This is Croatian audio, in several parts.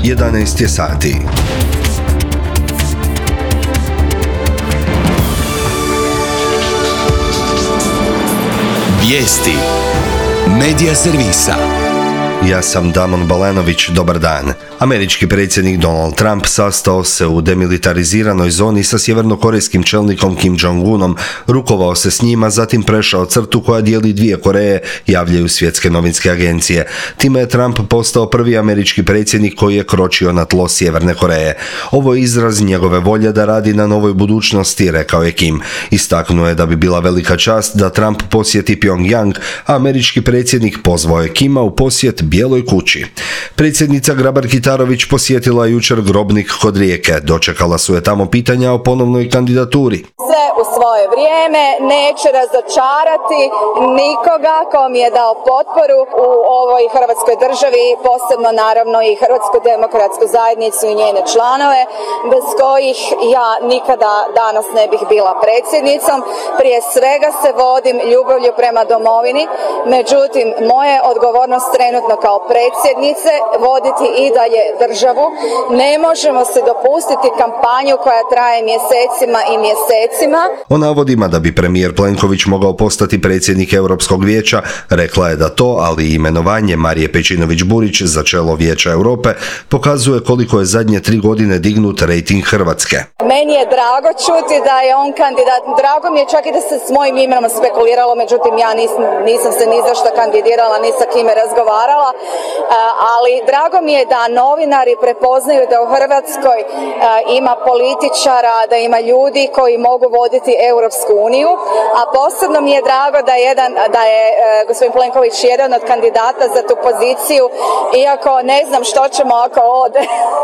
11 je sati. Vijesti Medija servisa. Ja sam Damon Balenović, dobar dan. Američki predsjednik Donald Trump sastao se u demilitariziranoj zoni sa sjevernokorejskim čelnikom Kim Jong-unom, rukovao se s njima, zatim prešao crtu koja dijeli dvije Koreje, javljaju svjetske novinske agencije. Time je Trump postao prvi američki predsjednik koji je kročio na tlo Sjeverne Koreje. Ovo je izraz njegove volje da radi na novoj budućnosti, rekao je Kim. Istaknuo je da bi bila velika čast da Trump posjeti Pyongyang, a američki predsjednik pozvao je Kima u posjet Bijeloj kući. Predsjednica Grabar-Kitarović posjetila jučer Grobnik kod Rijeke. Dočekala su je tamo pitanja o ponovnoj kandidaturi. Sve u svoje vrijeme, neće razočarati nikoga ko mi je dao potporu u ovoj Hrvatskoj državi, posebno naravno i Hrvatsku demokratsku zajednicu i njene članove, bez kojih ja nikada danas ne bih bila predsjednicom. Prije svega se vodim ljubavlju prema domovini, međutim moja odgovornost trenutno kao predsjednice voditi i dalje državu. Ne možemo se dopustiti kampanju koja traje mjesecima i mjesecima. O navodima da bi premijer Plenković mogao postati predsjednik Europskog vijeća rekla je da to, ali i imenovanje Marije Pejčinović-Burić za čelo Vijeća Europe pokazuje koliko je zadnje 3 godine dignut rejting Hrvatske. Meni je drago čuti da je on kandidat. Drago mi je čak i da se s mojim imenom spekuliralo, međutim ja nisam se ni za što kandidirala, ni sa kime razgovarala, ali drago mi je da novinari prepoznaju da u Hrvatskoj ima političara, da ima ljudi koji mogu voditi Europsku uniju, a posebno mi je drago da je gospodin Plenković jedan od kandidata za tu poziciju, iako ne znam što ćemo ako ode.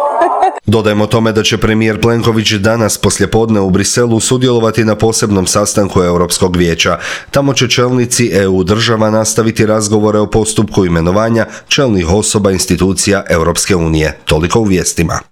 Dodajmo tome da će premijer Plenković danas poslijepodne u Briselu sudjelovati na posebnom sastanku Europskog vijeća. Tamo će čelnici EU država nastaviti razgovore o postupku imenovanja čelnih osoba institucija Europske unije. Toliko u vijestima.